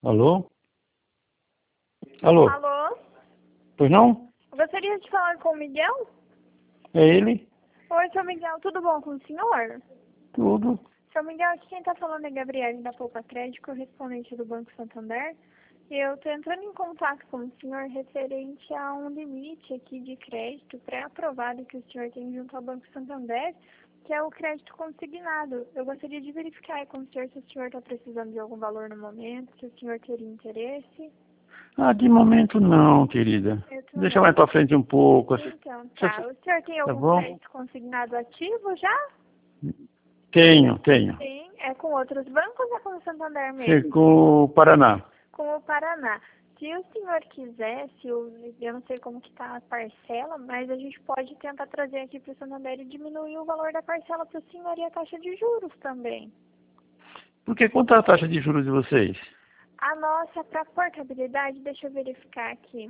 Alô? Alô? Alô? Pois não? Gostaria de falar com o Miguel? É ele? Oi, seu Miguel, tudo bom com o senhor? Tudo. Seu Miguel, aqui quem está falando é Gabriele da Poupa Crédito, correspondente do Banco Santander. E eu estou entrando em contato com o senhor referente a um limite aqui de crédito pré-aprovado que o senhor tem junto ao Banco Santander, que é o crédito consignado. Eu gostaria de verificar aí com o senhor se o senhor está precisando de algum valor no momento, se o senhor teria interesse. Ah, de momento não, querida. Eu Deixa não. mais pra frente um pouco. Então, tá. O senhor tem Tá algum bom? crédito consignado ativo já? Tenho. Sim. É com outros bancos ou é com o Santander mesmo? Ficou Paraná. Com o Paraná. Se o senhor quiser, eu não sei como que está a parcela, mas a gente pode tentar trazer aqui para o Santander e diminuir o valor da parcela para o senhor e a taxa de juros também. Porque quanto é a taxa de juros de vocês? A nossa, para portabilidade, deixa eu verificar aqui.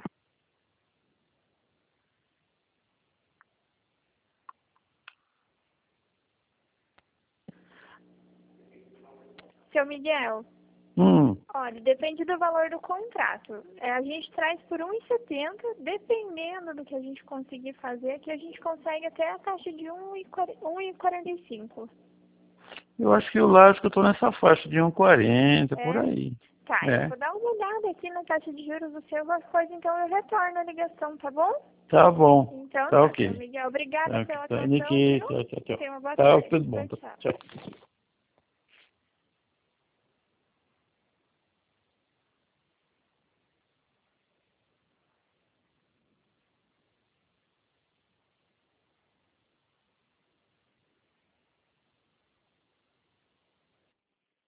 Seu Miguel, Hum. olha, depende do valor do contrato. A gente traz por 1,70, dependendo do que a gente conseguir fazer, que a gente consegue até a taxa de 1,45. Eu acho que eu lá, acho que eu tô nessa faixa de 1,40 por É? aí. Tá, eu É. vou dar uma olhada aqui na taxa de juros do seu, alguma coisa, então eu retorno a ligação, tá bom? Tá bom. Então Tá tá, seu ok. Miguel. Obrigada Tá ok. pela Tá, atenção, Niki. viu? Tchau. Tenha uma boa Tá tarde. tudo bom. Tchau, tchau. Tchau.